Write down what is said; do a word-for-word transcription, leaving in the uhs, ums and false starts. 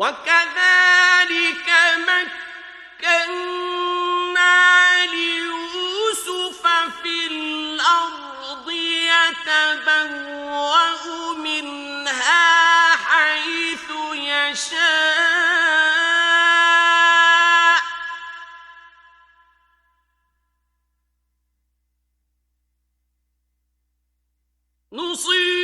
وكذلك مكنا ليوسف في الأرض يتبوأ منها حيث يشاء نصيب